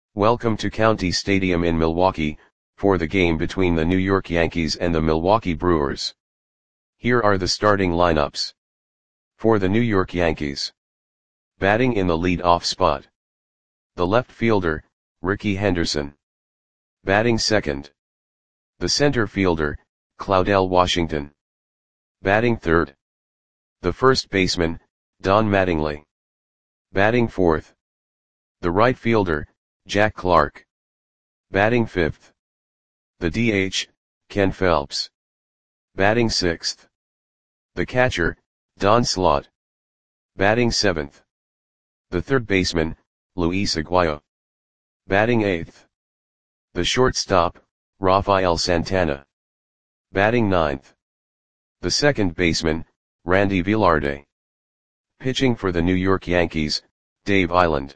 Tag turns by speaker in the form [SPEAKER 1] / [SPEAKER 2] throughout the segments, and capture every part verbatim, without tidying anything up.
[SPEAKER 1] Welcome to County Stadium in Milwaukee, for the game between the New York Yankees and the Milwaukee Brewers. Here are the starting lineups. For the New York Yankees. Batting in the lead-off spot. The left fielder, Rickey Henderson. Batting second. The center fielder, Claudell Washington. Batting third. The first baseman, Don Mattingly. Batting fourth. The right fielder, Jack Clark. Batting fifth. The D H, Ken Phelps. Batting sixth. The catcher, Don Slaught. Batting seventh. The third baseman, Luis Aguayo. Batting eighth. The shortstop, Rafael Santana. Batting ninth. The second baseman, Randy Velarde. Pitching for the New York Yankees, Dave Eiland.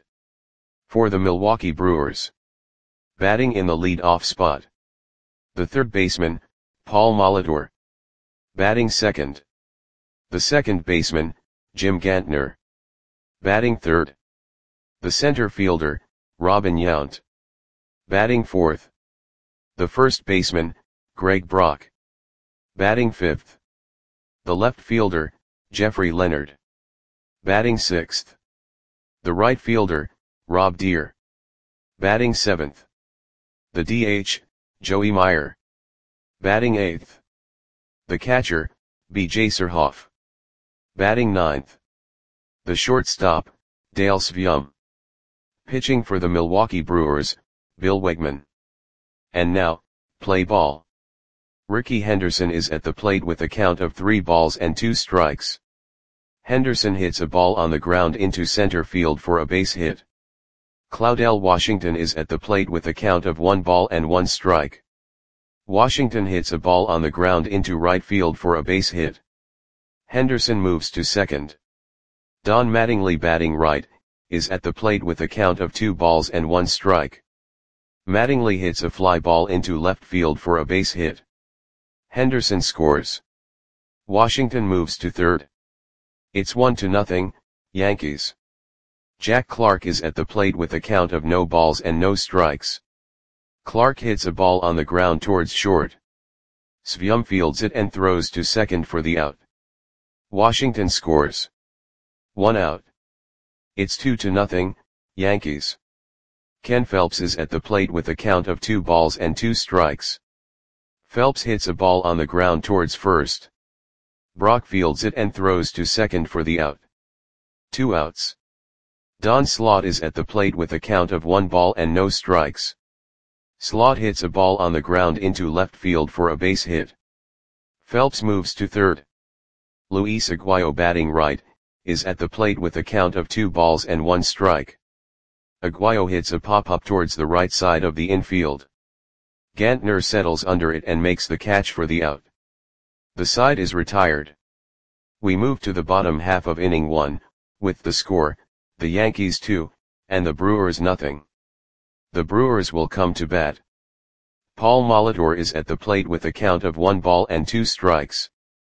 [SPEAKER 1] For the Milwaukee Brewers. Batting in the lead-off spot. The third baseman, Paul Molitor. Batting second. The second baseman, Jim Gantner. Batting third. The center fielder, Robin Yount. Batting fourth. The first baseman, Greg Brock. Batting fifth. The left fielder, Jeffrey Leonard. Batting sixth. The right fielder, Rob Deere. Batting seventh. The D H, Joey Meyer. Batting eighth. The catcher, B J Surhoff. Batting ninth. The shortstop, Dale Sveum. Pitching for the Milwaukee Brewers, Bill Wegman. And now, play ball. Rickey Henderson is at the plate with a count of three balls and two strikes. Henderson hits a ball on the ground into center field for a base hit. Claudell Washington is at the plate with a count of one ball and one strike. Washington hits a ball on the ground into right field for a base hit. Henderson moves to second. Don Mattingly, batting right, is at the plate with a count of two balls and one strike. Mattingly hits a fly ball into left field for a base hit. Henderson scores. Washington moves to third. It's one to nothing, Yankees. Jack Clark is at the plate with a count of no balls and no strikes. Clark hits a ball on the ground towards short. Sveum fields it and throws to second for the out. Washington scores. One out. It's two to nothing, Yankees. Ken Phelps is at the plate with a count of two balls and two strikes. Phelps hits a ball on the ground towards first. Brock fields it and throws to second for the out. Two outs. Don Slaught is at the plate with a count of one ball and no strikes. Slaught hits a ball on the ground into left field for a base hit. Phelps moves to third. Luis Aguayo, batting right, is at the plate with a count of two balls and one strike. Aguayo hits a pop-up towards the right side of the infield. Gantner settles under it and makes the catch for the out. The side is retired. We move to the bottom half of inning one, with the score, the Yankees two, and the Brewers nothing. The Brewers will come to bat. Paul Molitor is at the plate with a count of one ball and two strikes.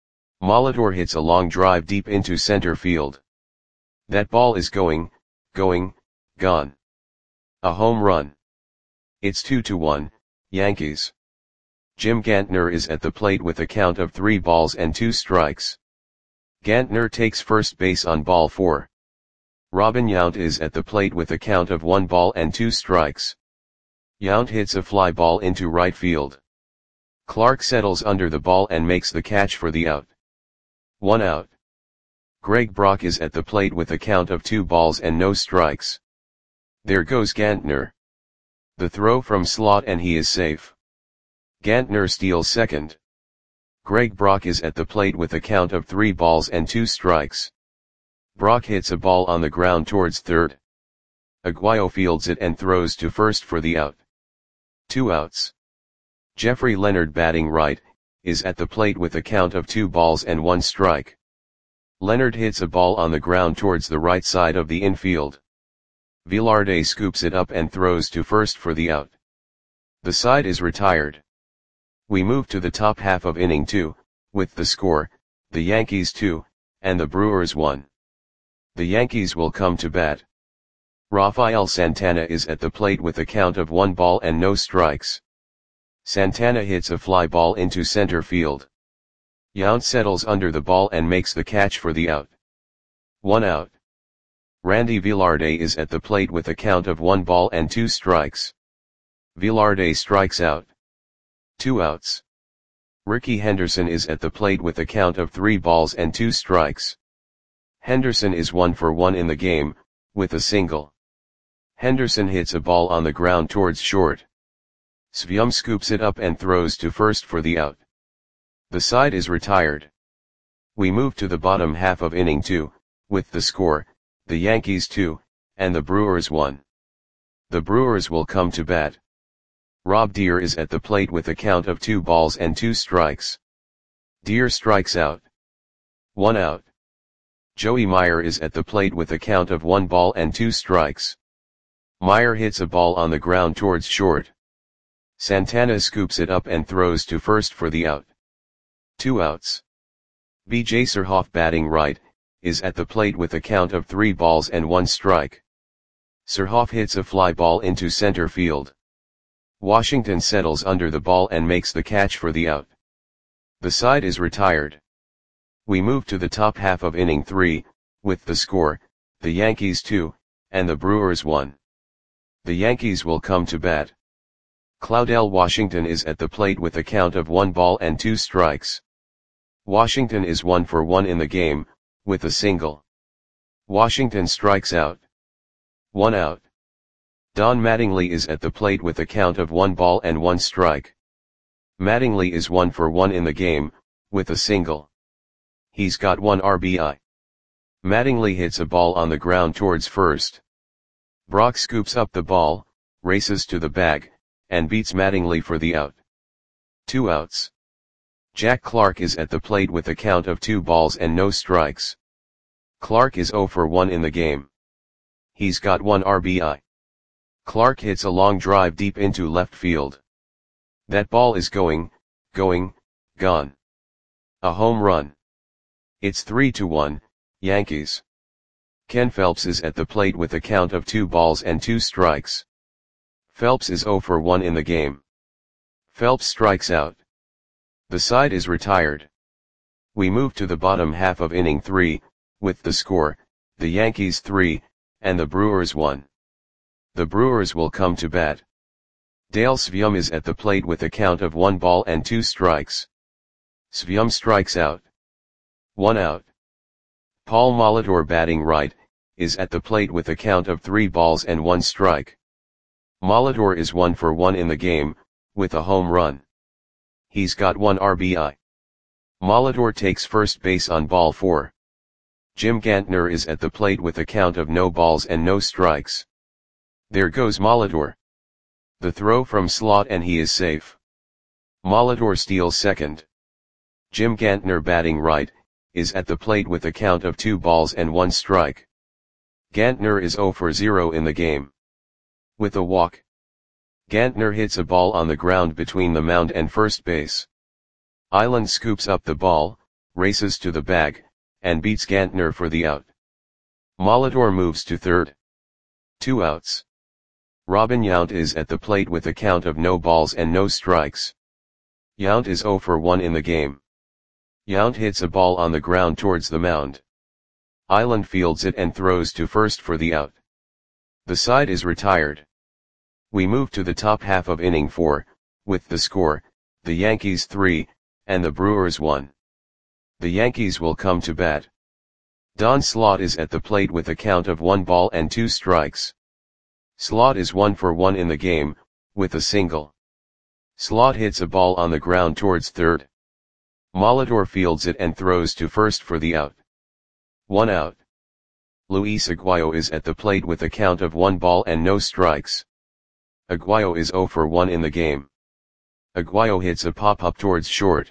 [SPEAKER 1] Molitor hits a long drive deep into center field. That ball is going, going, gone. A home run. It's two to one, Yankees. Jim Gantner is at the plate with a count of three balls and two strikes. Gantner takes first base on ball four. Robin Yount is at the plate with a count of one ball and two strikes. Yount hits a fly ball into right field. Clark settles under the ball and makes the catch for the out. One out. Greg Brock is at the plate with a count of two balls and no strikes. There goes Gantner. The throw from Slaught and he is safe. Gantner steals second. Greg Brock is at the plate with a count of three balls and two strikes. Brock hits a ball on the ground towards third. Aguayo fields it and throws to first for the out. Two outs. Jeffrey Leonard, batting right, is at the plate with a count of two balls and one strike. Leonard hits a ball on the ground towards the right side of the infield. Velarde scoops it up and throws to first for the out. The side is retired. We move to the top half of inning two, with the score, the Yankees two, and the Brewers one. The Yankees will come to bat. Rafael Santana is at the plate with a count of one ball and no strikes. Santana hits a fly ball into center field. Yount settles under the ball and makes the catch for the out. One out. Randy Velarde is at the plate with a count of one ball and two strikes. Velarde strikes out. Two outs. Rickey Henderson is at the plate with a count of three balls and two strikes. Henderson is one for one in the game, with a single. Henderson hits a ball on the ground towards short. Svium scoops it up and throws to first for the out. The side is retired. We move to the bottom half of inning two, with the score, the Yankees two, and the Brewers one. The Brewers will come to bat. Rob Deer is at the plate with a count of two balls and two strikes. Deer strikes out. One out. Joey Meyer is at the plate with a count of one ball and two strikes. Meyer hits a ball on the ground towards short. Santana scoops it up and throws to first for the out. Two outs. B J Surhoff, batting right, is at the plate with a count of three balls and one strike. Surhoff hits a fly ball into center field. Washington settles under the ball and makes the catch for the out. The side is retired. We move to the top half of inning three, with the score, the Yankees two, and the Brewers one. The Yankees will come to bat. Claudel Washington is at the plate with a count of one ball and two strikes. Washington is one for one in the game, with a single. Washington strikes out. One out. Don Mattingly is at the plate with a count of one ball and one strike. Mattingly is one for one in the game, with a single. He's got one R B I. Mattingly hits a ball on the ground towards first. Brock scoops up the ball, races to the bag, and beats Mattingly for the out. Two outs. Jack Clark is at the plate with a count of two balls and no strikes. Clark is zero for one in the game. He's got one R B I. Clark hits a long drive deep into left field. That ball is going, going, gone. A home run. It's three to one, Yankees. Ken Phelps is at the plate with a count of two balls and two strikes. Phelps is zero for one in the game. Phelps strikes out. The side is retired. We move to the bottom half of inning three, with the score, the Yankees three, and the Brewers one. The Brewers will come to bat. Dale Svium is at the plate with a count of one ball and two strikes. Svium strikes out. One out. Paul Molitor, batting right, is at the plate with a count of three balls and one strike. Molitor is one for one in the game, with a home run. He's got one R B I. Molitor takes first base on ball four. Jim Gantner is at the plate with a count of no balls and no strikes. There goes Molitor. The throw from slot and he is safe. Molitor steals second. Jim Gantner, batting right, is at the plate with a count of two balls and one strike. Gantner is zero for zero in the game. With a walk. Gantner hits a ball on the ground between the mound and first base. Island scoops up the ball, races to the bag, and beats Gantner for the out. Molitor moves to third. Two outs. Robin Yount is at the plate with a count of no balls and no strikes. Yount is zero for one in the game. Yount hits a ball on the ground towards the mound. Island fields it and throws to first for the out. The side is retired. We move to the top half of inning four, with the score, the Yankees three, and the Brewers one. The Yankees will come to bat. Don Slaught is at the plate with a count of one ball and two strikes. Slaught is one for one in the game, with a single. Slaught hits a ball on the ground towards third. Molitor fields it and throws to first for the out. One out. Luis Aguayo is at the plate with a count of one ball and no strikes. Aguayo is zero for one in the game. Aguayo hits a pop-up towards short.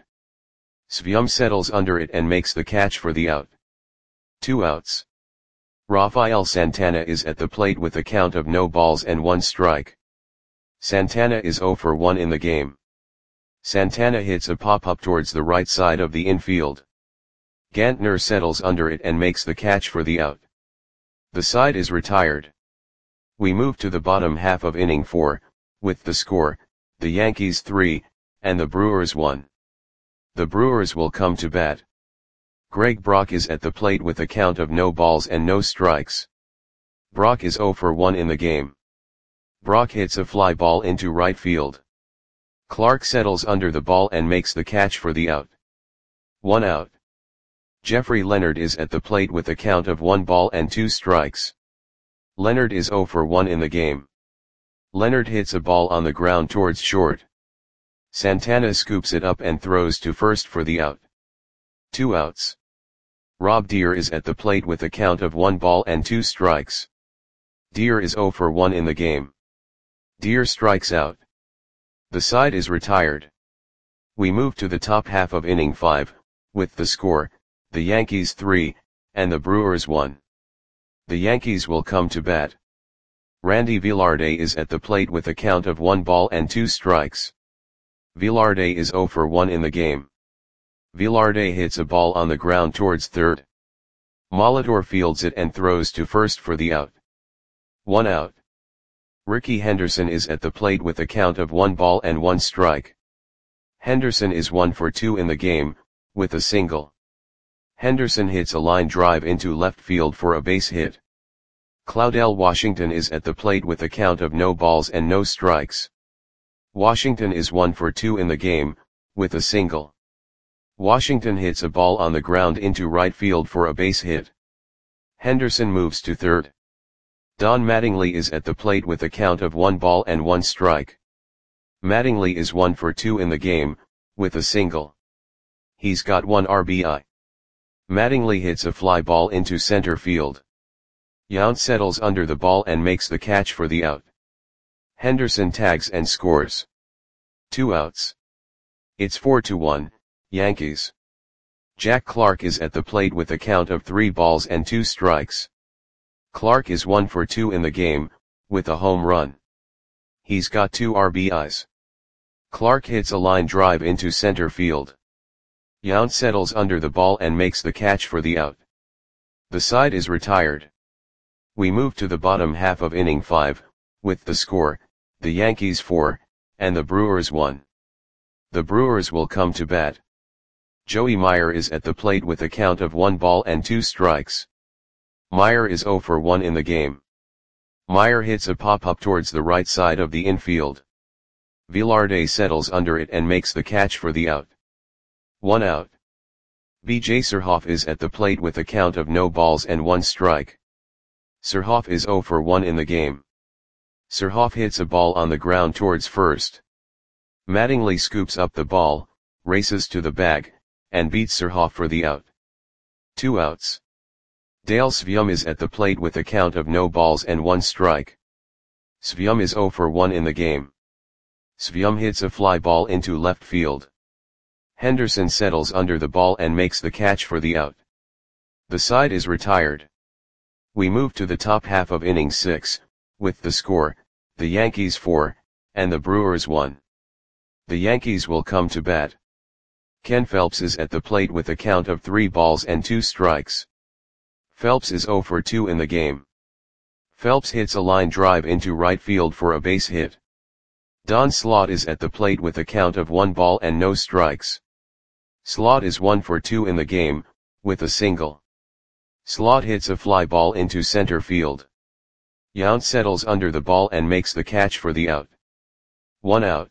[SPEAKER 1] Svium settles under it and makes the catch for the out. Two outs. Rafael Santana is at the plate with a count of no balls and one strike. Santana is zero for one in the game. Santana hits a pop-up towards the right side of the infield. Gantner settles under it and makes the catch for the out. The side is retired. We move to the bottom half of inning four, with the score, the Yankees three, and the Brewers one. The Brewers will come to bat. Greg Brock is at the plate with a count of no balls and no strikes. Brock is oh for one in the game. Brock hits a fly ball into right field. Clark settles under the ball and makes the catch for the out. One out. Jeffrey Leonard is at the plate with a count of one ball and two strikes. Leonard is oh for one in the game. Leonard hits a ball on the ground towards short. Santana scoops it up and throws to first for the out. Two outs. Rob Deer is at the plate with a count of one ball and two strikes. Deer is oh for one in the game. Deer strikes out. The side is retired. We move to the top half of inning five, with the score, the Yankees three, and the Brewers one. The Yankees will come to bat. Randy Velarde is at the plate with a count of one ball and two strikes. Velarde is oh for one in the game. Velarde hits a ball on the ground towards third. Molitor fields it and throws to first for the out. One out. Ricky Henderson is at the plate with a count of one ball and one strike. Henderson is one for two in the game, with a single. Henderson hits a line drive into left field for a base hit. Claudel Washington is at the plate with a count of no balls and no strikes. Washington is one for two in the game, with a single. Washington hits a ball on the ground into right field for a base hit. Henderson moves to third. Don Mattingly is at the plate with a count of one ball and one strike. Mattingly is one for two in the game, with a single. He's got one R B I. Mattingly hits a fly ball into center field. Yount settles under the ball and makes the catch for the out. Henderson tags and scores. Two outs. It's four to one, Yankees. Jack Clark is at the plate with a count of three balls and two strikes. Clark is one for two in the game, with a home run. He's got two R B Is. Clark hits a line drive into center field. Yount settles under the ball and makes the catch for the out. The side is retired. We move to the bottom half of inning five, with the score, the Yankees four, and the Brewers one. The Brewers will come to bat. Joey Meyer is at the plate with a count of one ball and two strikes. Meyer is oh for one in the game. Meyer hits a pop-up towards the right side of the infield. Velarde settles under it and makes the catch for the out. One out. V J Surhoff is at the plate with a count of no balls and one strike. Surhoff is oh for one in the game. Surhoff hits a ball on the ground towards first. Mattingly scoops up the ball, races to the bag, and beats Surhoff for the out. Two outs. Dale Svium is at the plate with a count of no balls and one strike. Svium is oh for one in the game. Svium hits a fly ball into left field. Henderson settles under the ball and makes the catch for the out. The side is retired. We move to the top half of inning six, with the score, the Yankees four, and the Brewers one. The Yankees will come to bat. Ken Phelps is at the plate with a count of three balls and two strikes. Phelps is oh for two in the game. Phelps hits a line drive into right field for a base hit. Don Slaught is at the plate with a count of one ball and no strikes. Slaught is one for two in the game, with a single. Slaught hits a fly ball into center field. Yount settles under the ball and makes the catch for the out. One out.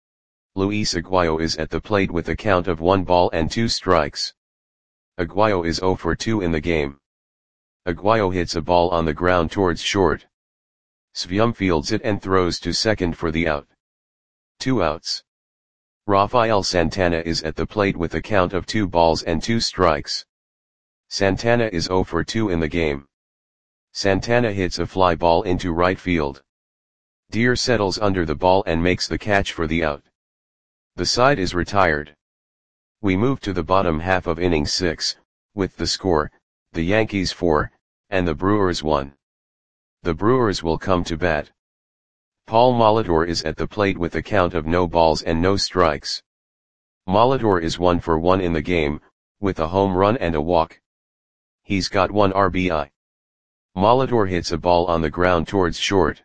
[SPEAKER 1] Luis Aguayo is at the plate with a count of one ball and two strikes. Aguayo is oh for two in the game. Aguayo hits a ball on the ground towards short. Svium fields it and throws to second for the out. Two outs. Rafael Santana is at the plate with a count of two balls and two strikes. Santana is oh for two in the game. Santana hits a fly ball into right field. Deer settles under the ball and makes the catch for the out. The side is retired. We move to the bottom half of inning six, with the score, the Yankees four, and the Brewers one. The Brewers will come to bat. Paul Molitor is at the plate with a count of no balls and no strikes. Molitor is one for one in the game, with a home run and a walk. He's got one R B I. Molitor hits a ball on the ground towards short.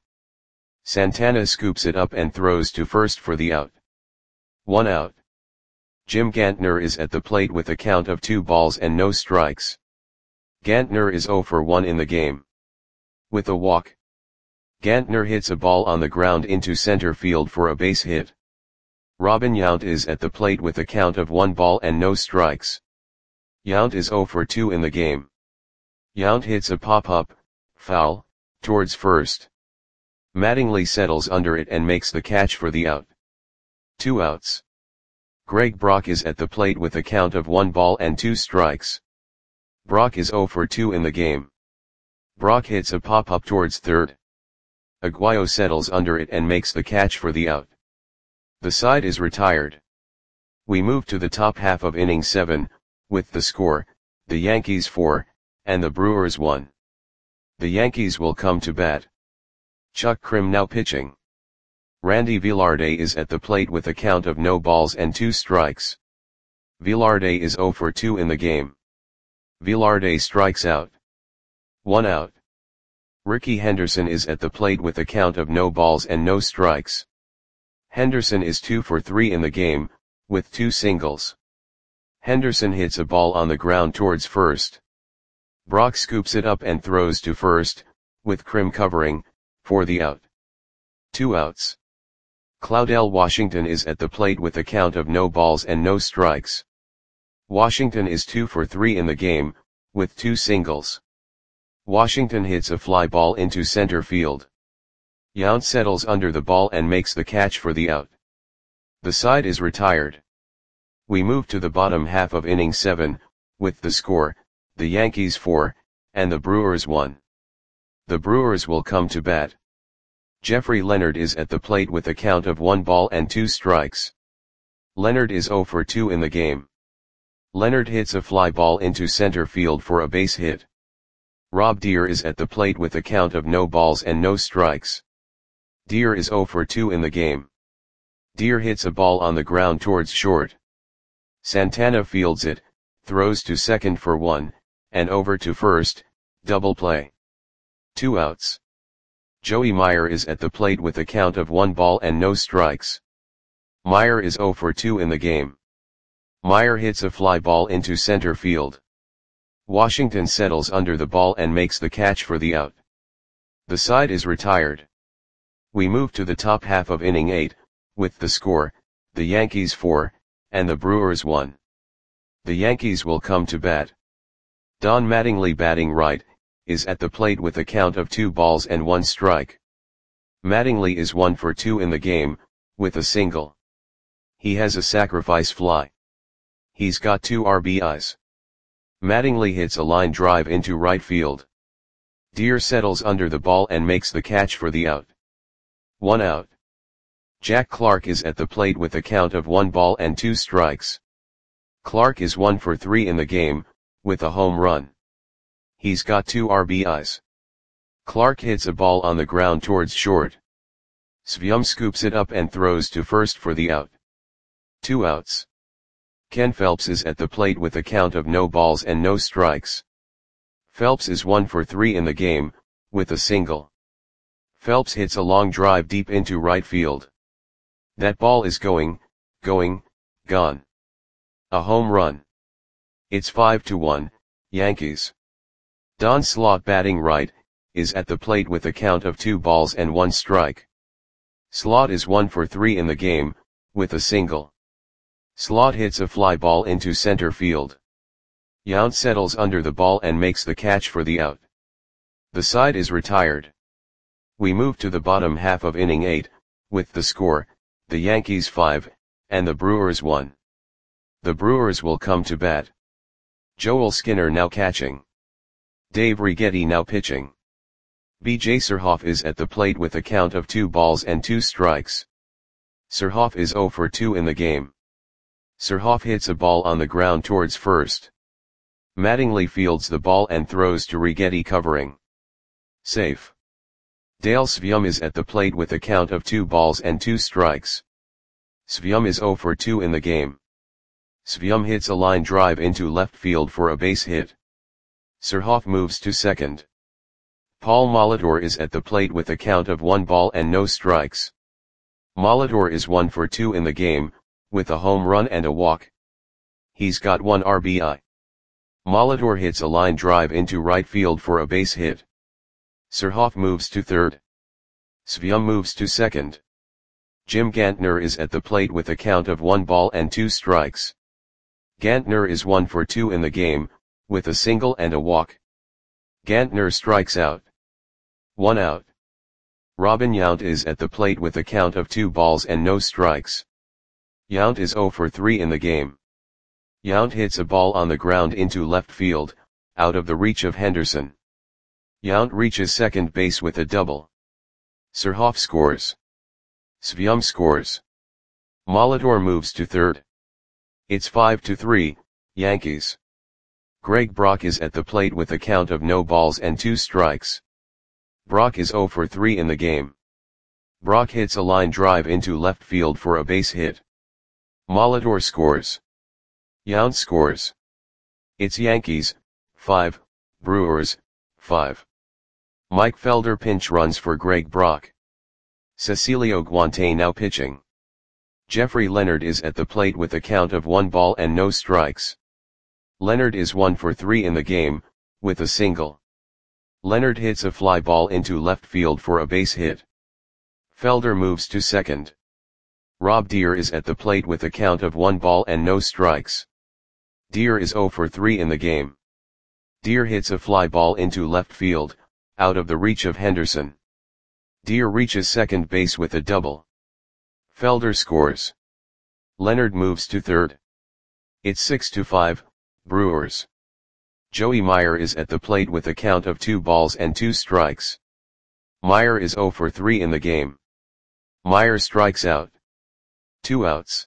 [SPEAKER 1] Santana scoops it up and throws to first for the out. One out. Jim Gantner is at the plate with a count of two balls and no strikes. Gantner is zero for one in the game. With a walk, Gantner hits a ball on the ground into center field for a base hit. Robin Yount is at the plate with a count of one ball and no strikes. Yount is zero for two in the game. Yount hits a pop-up, foul, towards first. Mattingly settles under it and makes the catch for the out. Two outs. Greg Brock is at the plate with a count of one ball and two strikes. Brock is zero for two in the game. Brock hits a pop-up towards third. Aguayo settles under it and makes the catch for the out. The side is retired. We move to the top half of inning seven, with the score, the Yankees four, and the Brewers one. The Yankees will come to bat. Chuck Crim now pitching. Randy Velarde is at the plate with a count of no balls and two strikes. Velarde is zero for two in the game. Velarde strikes out. One out. Ricky Henderson is at the plate with a count of no balls and no strikes. Henderson is two for three in the game, with two singles. Henderson hits a ball on the ground towards first. Brock scoops it up and throws to first, with Crim covering, for the out. Two outs. Claudel Washington is at the plate with a count of no balls and no strikes. Washington is two for three in the game, with two singles. Washington hits a fly ball into center field. Yount settles under the ball and makes the catch for the out. The side is retired. We move to the bottom half of inning seven, with the score, the Yankees four, and the Brewers one. The Brewers will come to bat. Jeffrey Leonard is at the plate with a count of one ball and two strikes. Leonard is zero for two in the game. Leonard hits a fly ball into center field for a base hit. Rob Deer is at the plate with a count of no balls and no strikes. Deer is zero for two in the game. Deer hits a ball on the ground towards short. Santana fields it, throws to second for one, and over to first, double play. Two outs. Joey Meyer is at the plate with a count of one ball and no strikes. Meyer is zero for two in the game. Meyer hits a fly ball into center field. Washington settles under the ball and makes the catch for the out. The side is retired. We move to the top half of inning eight, with the score, the Yankees four, and the Brewers one. The Yankees will come to bat. Don Mattingly, batting right, is at the plate with a count of two balls and one strike. Mattingly is one for two in the game, with a single. He has a sacrifice fly. He's got two R B Is. Mattingly hits a line drive into right field. Deer settles under the ball and makes the catch for the out. One out. Jack Clark is at the plate with a count of one ball and two strikes. Clark is one for three in the game, with a home run. He's got two R B Is. Clark hits a ball on the ground towards short. Svium scoops it up and throws to first for the out. Two outs. Ken Phelps is at the plate with a count of no balls and no strikes. Phelps is one for three in the game, with a single. Phelps hits a long drive deep into right field. That ball is going, going, gone. A home run. It's five to one, Yankees. Don Slaught, batting right, is at the plate with a count of two balls and one strike. Slaught is one for three in the game, with a single. Slaught hits a fly ball into center field. Yount settles under the ball and makes the catch for the out. The side is retired. We move to the bottom half of inning eight, with the score, the Yankees five, and the Brewers one. The Brewers will come to bat. Joel Skinner now catching. Dave Righetti now pitching. B J Surhoff is at the plate with a count of two balls and two strikes. Surhoff is zero for two in the game. Surhoff hits a ball on the ground towards first. Mattingly fields the ball and throws to Righetti covering. Safe. Dale Svium is at the plate with a count of two balls and two strikes. Svium is zero for two in the game. Svium hits a line drive into left field for a base hit. Surhoff moves to second. Paul Molitor is at the plate with a count of one ball and no strikes. Molitor is one for two in the game, with a home run and a walk. He's got one R B I. Molitor hits a line drive into right field for a base hit. Surhoff moves to third. Svyum moves to second. Jim Gantner is at the plate with a count of one ball and two strikes. Gantner is one for two in the game, with a single and a walk. Gantner strikes out. One out. Robin Yount is at the plate with a count of two balls and no strikes. Yount is zero for three in the game. Yount hits a ball on the ground into left field, out of the reach of Henderson. Yount reaches second base with a double. Surhoff scores. Svyum scores. Molitor moves to third. It's five to three, Yankees. Greg Brock is at the plate with a count of no balls and two strikes. Brock is zero for three in the game. Brock hits a line drive into left field for a base hit. Molitor scores. Yount scores. It's Yankees, five, Brewers, five. Mike Felder pinch runs for Greg Brock. Cecilio Guante now pitching. Jeffrey Leonard is at the plate with a count of one ball and no strikes. Leonard is one for three in the game, with a single. Leonard hits a fly ball into left field for a base hit. Felder moves to second. Rob Deer is at the plate with a count of one ball and no strikes. Deer is zero for three in the game. Deer hits a fly ball into left field, out of the reach of Henderson. Deer reaches second base with a double. Felder scores. Leonard moves to third. It's six to five, Brewers. Joey Meyer is at the plate with a count of two balls and two strikes. Meyer is zero for three in the game. Meyer strikes out. Two outs.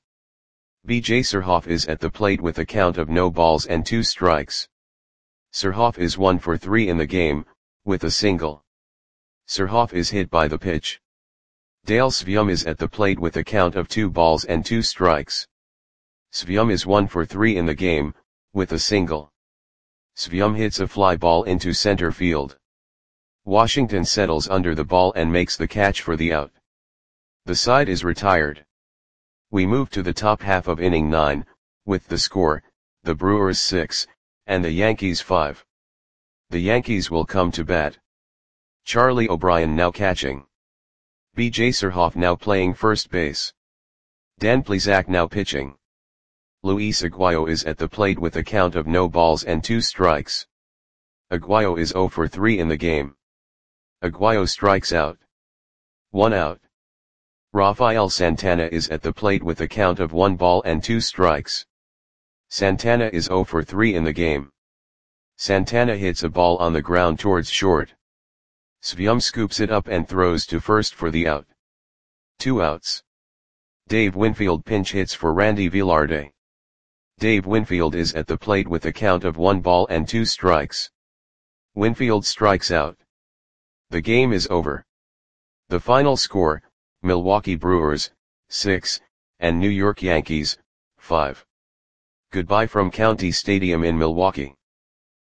[SPEAKER 1] B J Surhoff is at the plate with a count of no balls and two strikes. Surhoff is one for three in the game, with a single. Surhoff is hit by the pitch. Dale Svyum is at the plate with a count of two balls and two strikes. Svyum is one for three in the game, with a single. Svyum hits a fly ball into center field. Washington settles under the ball and makes the catch for the out. The side is retired. We move to the top half of inning nine, with the score, the Brewers six, and the Yankees five. The Yankees will come to bat. Charlie O'Brien now catching. B J Surhoff now playing first base. Dan Plesac now pitching. Luis Aguayo is at the plate with a count of no balls and two strikes. Aguayo is zero for three in the game. Aguayo strikes out. One out. Rafael Santana is at the plate with a count of one ball and two strikes. Santana is zero for three in the game. Santana hits a ball on the ground towards short. Svyum scoops it up and throws to first for the out. Two outs. Dave Winfield pinch hits for Randy Velarde. Dave Winfield is at the plate with a count of one ball and two strikes. Winfield strikes out. The game is over. The final score, Milwaukee Brewers, six, and New York Yankees, five. Goodbye from County Stadium in Milwaukee.